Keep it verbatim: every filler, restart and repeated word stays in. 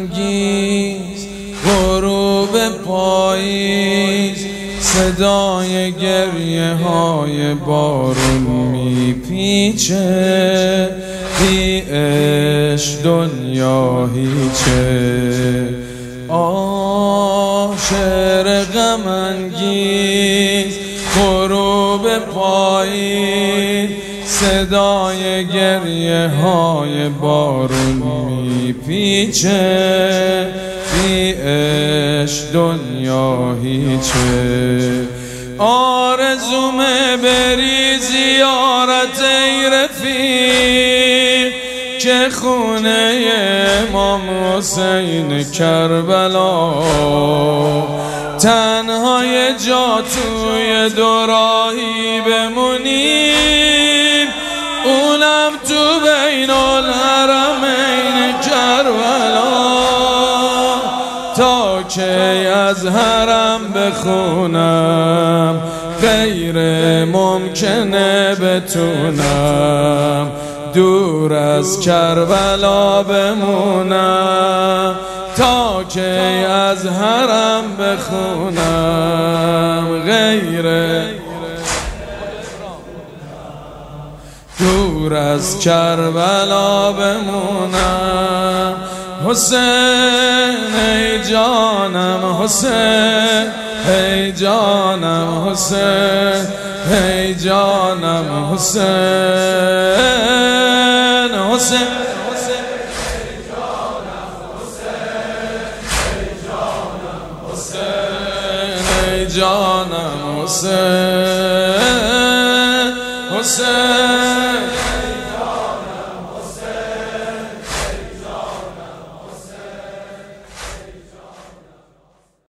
انگیز غروب پاییز، صدای گریه های بارون میپیچه، بی عشق دنیا هیچه. آه شعر غم انگیز غروب پاییز، صدای گریه های بارون میپیچه، بی عشق دنیا هیچه. آرزومه بری زیارت ای رفیق، که خونه امام حسین کربلا، تنها یه جا توی دوراهی بمونیم، اونم تو بین الحرمین کربلا. تا که از حرم بخونم غیر ممکنه بتونم، دور از کربلا بمونم. تا که از حرم بخونم غیر دور از کربلا بمونم. حسین ای جانم حسین، ای جانم حسین، ای جانم حسین. حسین ای جانم حسین، حسین